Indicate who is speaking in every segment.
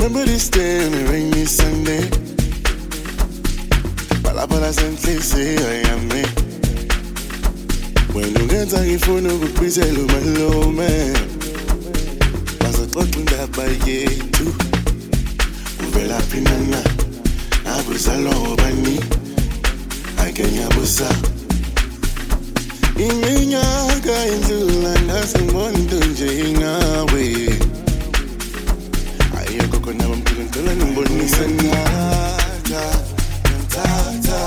Speaker 1: remember this day on a rainy Sunday. Palabras sentences, I am me. When you get a phone, you could say, "Hello, man." Mas a clock in that by gate too. Uvela pinana, abusalo bani. I can yabusa. Iminya kainzu lana simondu jinga we. Ayoko kona mpuntula numboni sana. Tata,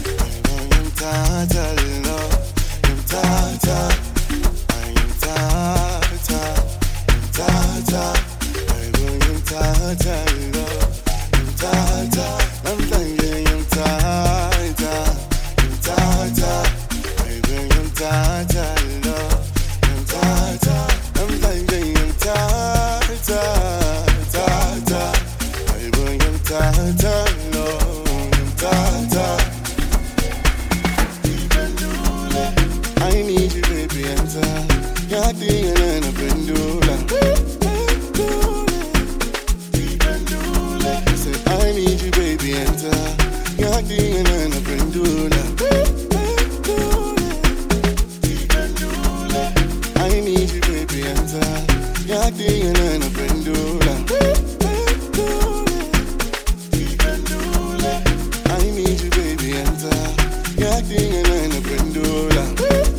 Speaker 1: tata, love. Tata, I am Tata, Tata, I'm going Tata, love. Tata, I'm thinking Tata, Tata, I'm going Tata, love. Tata, I'm thinking Tata, Tata, I'm going Tata, love. Tata. I need you, baby, enter. You're the a pendula. I said, I need you, baby, enter. You're the a pendula. I need you, baby, enter. You're the a pendula. I need you, baby, enter. You're the a pendula.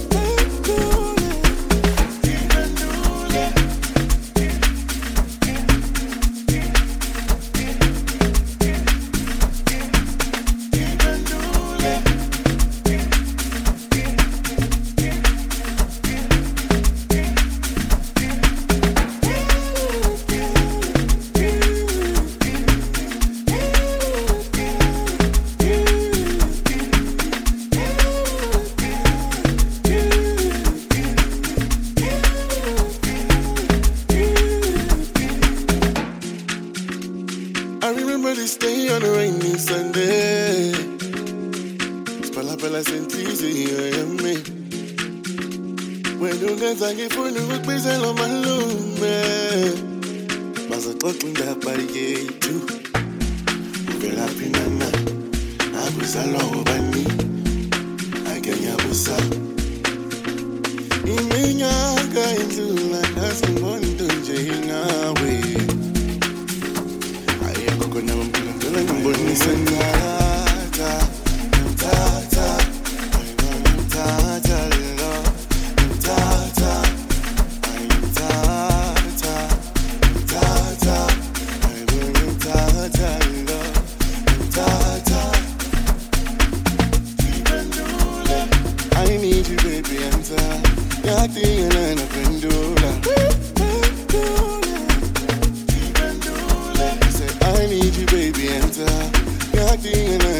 Speaker 1: I remember this day on a rainy Sunday. Spalapala sentisi me. When you dance I get for you with Brazil on my lume. Mas a clock in that by gate too. Uvela pinana, abusalo bani. I can yabusa. Iminya kainzu lana simondu jinga we. Numboni sana. Tata, I'm Tata, love. Tata, I'm Tata, Tata, I'm going Tata, love. Tata, I need you, baby, enter. You're the a pendula. I need you, baby, enter. You're the